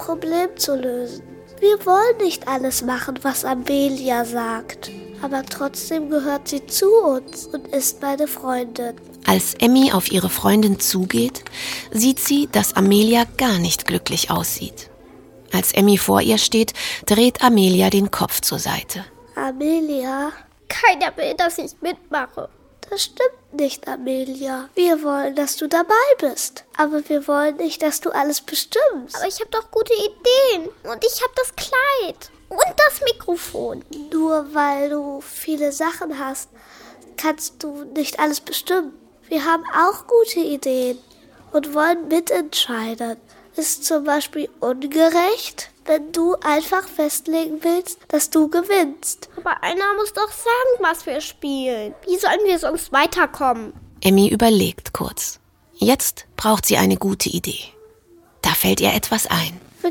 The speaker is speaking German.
Problem zu lösen. Wir wollen nicht alles machen, was Amelia sagt. Aber trotzdem gehört sie zu uns und ist meine Freundin. Als Emmy auf ihre Freundin zugeht, sieht sie, dass Amelia gar nicht glücklich aussieht. Als Emmy vor ihr steht, dreht Amelia den Kopf zur Seite. Amelia? Keiner will, dass ich mitmache. Das stimmt nicht, Amelia. Wir wollen, dass du dabei bist. Aber wir wollen nicht, dass du alles bestimmst. Aber ich habe doch gute Ideen. Und ich habe das Kleid. Und das Mikrofon. Nur weil du viele Sachen hast, kannst du nicht alles bestimmen. Wir haben auch gute Ideen und wollen mitentscheiden. Ist zum Beispiel ungerecht, wenn du einfach festlegen willst, dass du gewinnst. Aber einer muss doch sagen, was wir spielen. Wie sollen wir sonst weiterkommen? Emmy überlegt kurz. Jetzt braucht sie eine gute Idee. Da fällt ihr etwas ein.